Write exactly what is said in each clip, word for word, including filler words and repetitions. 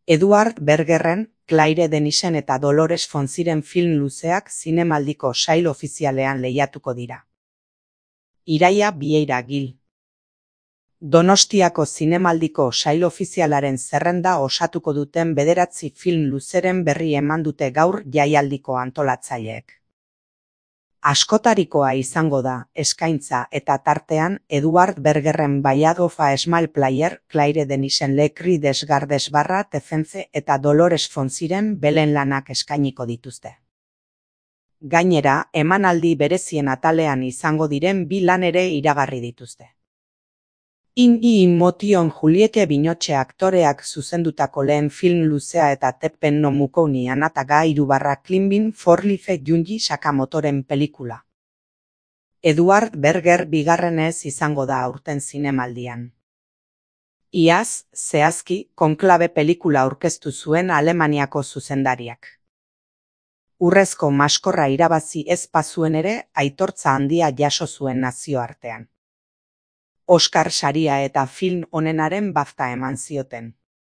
Edward Bergerren, Claire Denisen eta Dolores Fonziren film luzeak zinemaldiko sail ofizialean lehiatuko dira. Iraia Vieira Gil. Donostiako zinemaldiko sail ofizialaren zerrenda osatuko duten bederatzi film luzeren berri eman dute gaur jaialdiko antolatzaileek. Askotarikoa izango da, eskaintza eta tartean Edward Bergerren Ballad of a Small Player, Claire Denisen Le Cri des Gardes barra Tefence eta Dolores Fonziren belen lanak eskainiko dituzte. Gainera, emanaldi berezien atalean izango diren bi lan ere iragarri dituzte. In I Motion Juliette Binoche aktoreak zuzendutako lehen film luzea eta Teppen no Mukouni Anataga irubarra Climbing for Life Junji Sakamotoren pelikula. Edward Berger bigarrenez izango da aurten zinemaldian. Iaz, zehazki, Konklabe pelikula aurkeztu zuen Alemaniako zuzendariak. Urrezko maskorra irabazi ez bazuen ere, aitortza handia jaso zuen nazioartean. Oscar saria eta film onenaren BAFTA eman zioten.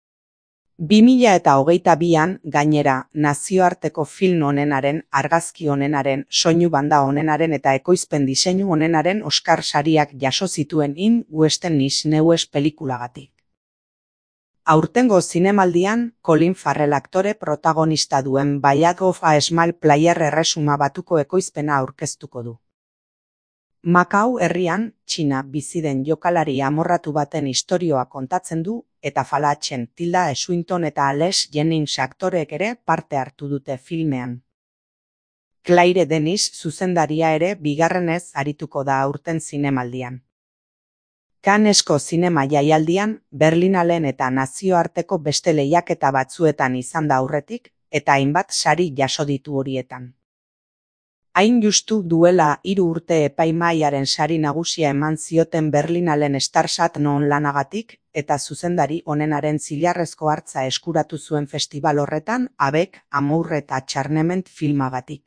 bi mila hogeita bian, gainera, nazioarteko film onenaren, argazki onenaren, soinu banda onenaren eta ekoizpen diseinu onenaren Oscar sariak jaso zituen In Western Is Newes pelikulagatik. Aurtengo zinemaldian, Colin Farrell aktore protagonista duen Ballad of a Small Player erresuma batuko ekoizpena aurkeztuko du. Makau herrian, Txina bizi den jokalari amorratu baten istorioa kontatzen du, eta Falachen, Tilda Swinton eta Alex Jennings aktoreek ere parte hartu dute filmean. Claire Denis zuzendaria ere bigarrenez arituko da aurten zinemaldian. Cannesko zinema jaialdian, Berlinalen eta nazioarteko beste lehiaketa batzuetan izan da aurretik, eta hainbat sari jaso ditu horietan. Hain justu duela hiru urte epaimahaiaren sari nagusia eman zioten Berlinalen Starsat non lanagatik, eta zuzendari onenaren zilarrezko hartza eskuratu zuen festival horretan, Abek, Amour eta Charnement filmagatik.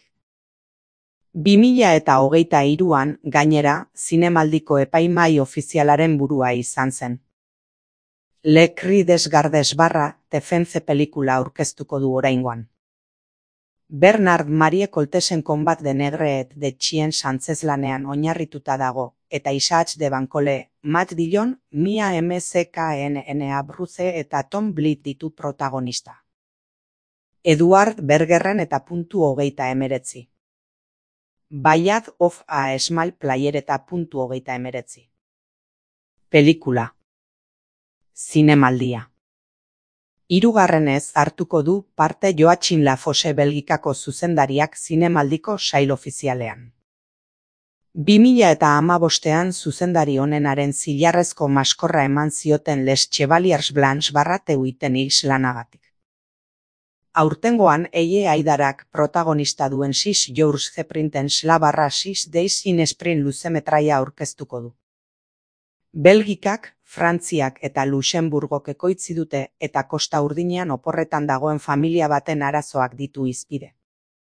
bi mila hogeita hiruan, gainera, zinemaldiko epaimahai ofizialaren burua izan zen. Le Cri des Gardes barra Tefence pelikula aurkeztuko du oraingoan. Bernard Marie Coltesen Combat de Negreet de Chien antzezlanean oinarrituta dago, eta Isaac de Bancole, Matt Dillon, Mia M C K N N Bruce eta Tom Blyth ditu protagonista. Edward Bergerren eta puntu hogeita emeretzi. Ballad of a Small Player eta puntu hogeita emeretzi. Pelikula. Zinemaldia. Hirugarrenez hartuko du parte Joachim Lafosse Belgikako zuzendariak zinemaldiko sail ofizialean. bi mila hamabostean zuzendari onenaren zilarrezko maskorra eman zioten Les Chevaliers Blancs barra Teuiten X lanagatik. Aurtengoan Eie Aidarak protagonista duen Six Jours Sprintens la barra Six Days in Sprint luzemetraia aurkeztuko du. Belgikak, Frantziak eta Luxemburgok ekoitzi dute eta Kosta Urdinean oporretan dagoen familia baten arazoak ditu hizpide.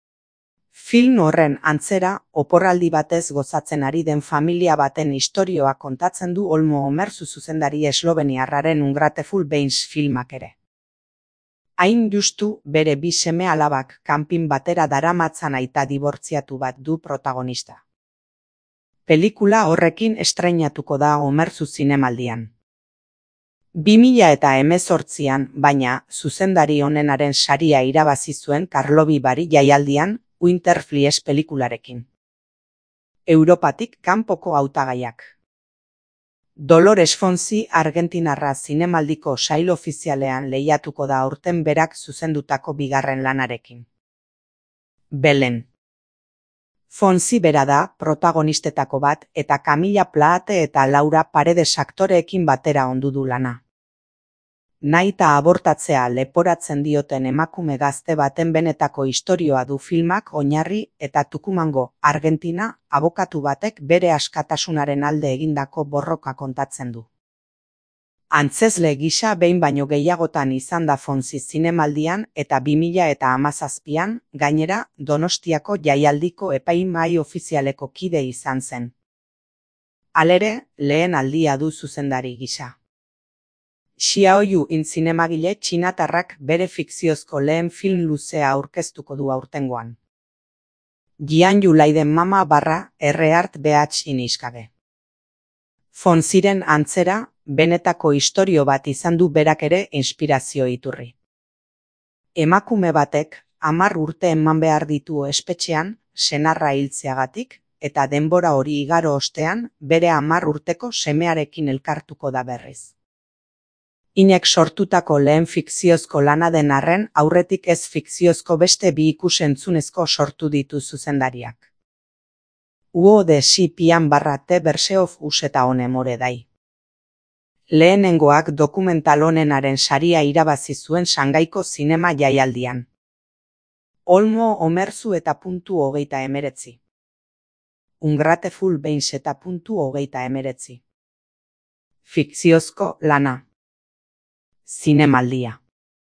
Film horren antzera, oporraldi batez gozatzen ari den familia baten istorioa kontatzen du Olmo Omerzu zuzendari esloveniarraren Ungrateful Beings filmak ere. Hain justu bere bi seme alabak kanpin batera daramatzan aita dibortziatu bat du protagonista. Pelikula horrekin estreinatuko da Omerzu zinemaldian. bi mila hemezortzian, baina, zuzendari onenaren saria irabazi zuen Karlovi Bari jaialdian, Winterflies pelikularekin. Europatik kanpoko hautagaiak. Dolores Fonzi argentinarra zinemaldiko sail ofizialean lehiatuko da aurten berak zuzendutako bigarren lanarekin. Belen. Fonzi bera da protagonistetako bat eta Camilla Plaate eta Laura Paredes aktoreekin batera ondu du lana. Nahita abortatzea leporatzen dioten emakume gazte baten benetako istorioa du filmak oinarri eta Tucumango, Argentina, abokatu batek bere askatasunaren alde egindako borroka kontatzen du. Antzezle gisa behin baino gehiagotan izan da Fonzi zinemaldian eta bi mila hamazazpian, gainera, Donostiako jaialdiko epaimahai ofizialeko kide izan zen. Halere, lehen aldia du zuzendari gisa. Xiaoyu in zinemagile txinatarrak bere fikziozko lehen film luzea aurkeztuko du aurtengoan. Jian Yulaiden mama barra erreart behatz iniskage. Fonziren antzera, benetako istorio bat izan du berak ere inspirazio iturri. Emakume batek, hamar urte eman behar ditu espetxean, senarra hiltzeagatik, eta denbora hori igaro ostean, bere hamar urteko semearekin elkartuko da berriz. Inek sortutako lehen fikziozko lana den arren, aurretik ez fikziozko beste bi ikus-entzunezko sortu ditu zuzendariak. Uo de si pian barra te berseof useta hone more dai. Lehenengoak dokumental honenaren saria irabazi zuen Shangaiko zinema jaialdian. Olmo omerzu eta puntu hogeita emeretzi. Ungrateful beins eta puntu hogeita emeretzi. Fikziozko lana. Zinemaldia.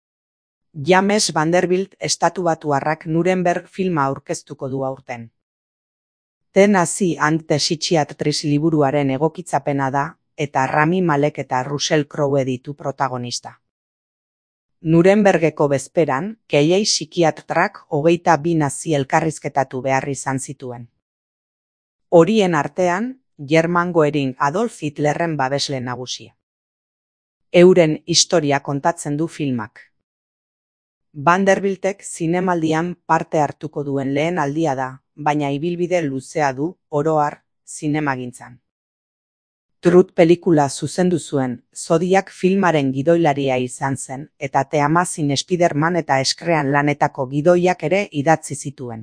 James Vanderbilt estatubatuarrak Nuremberg filma aurkeztuko du aurten. Tennessee and the Psychiatrist liburuaren egokitzapena da, eta Rami Malek eta Russell Crowe ditu protagonista. Nurembergeko bezperan, keiei psikiatrak hogeita bi nazi elkarrizketatu behar izan zituen. Horien artean, German Goering Adolf Hitlerren babesle nagusia. Euren historia kontatzen du filmak. Vanderbiltek zinemaldian parte hartuko duen lehen aldia da, baina ibilbide luzea du, oro har, zinemagintzan. Truth pelikula zuzendu zuen, Zodiak filmaren gidoilaria izan zen, eta The Amazing Spider-Man eta Eskrean lanetako gidoiak ere idatzi zituen.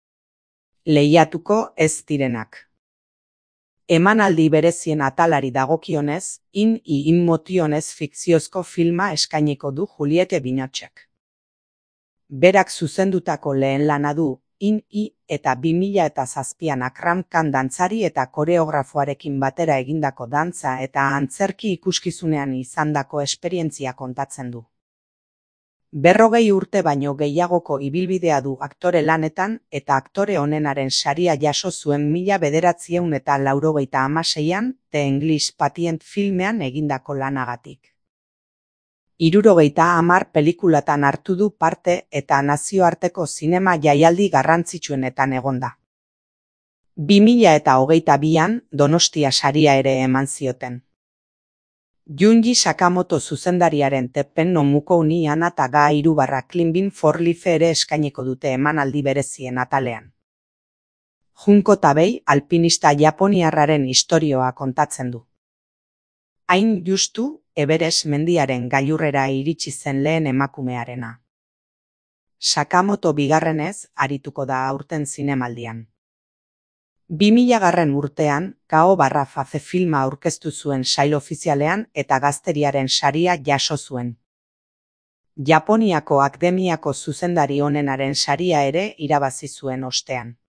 Lehiatuko ez direnak. Emanaldi berezien atalari dagokionez, in i inmotionez fikziozko filma eskainiko du Juliette Binochek. Berak zuzendutako lehen lana du, in i eta bi mila eta zazpian Akram Khan dantzari eta koreografoarekin batera egindako dantza eta antzerki ikuskizunean izandako esperientzia kontatzen du. Berrogei urte baino gehiagoko ibilbidea du aktore lanetan eta aktore onenaren saria jaso zuen mila bederatziehun eta laurogeita hamaseian The English Patient filmean egindako lanagatik. Hirurogeita hamar pelikulatan hartu du parte eta nazioarteko zinema jaialdi garrantzitsuenetan egonda. bi mila eta hogeita bian Donostia saria ere eman zioten. Junji Sakamoto zuzendariaren Teppen no Mukou ni Ana eta Ga hiru barra Climbing for Life ere eskainiko dute emanaldi berezien atalean. Junko Tabei alpinista japoniarraren istorioa kontatzen du. Hain justu, Everest mendiaren gailurrera iritsi zen lehen emakumearena. Sakamoto bigarrenez arituko da aurten zinemaldian. bi mila garren urtean, Kao barra Faze filma aurkeztu zuen sail ofizialean eta gazteriaren saria jaso zuen. Japoniako akademiako zuzendari onenaren saria ere irabazi zuen ostean.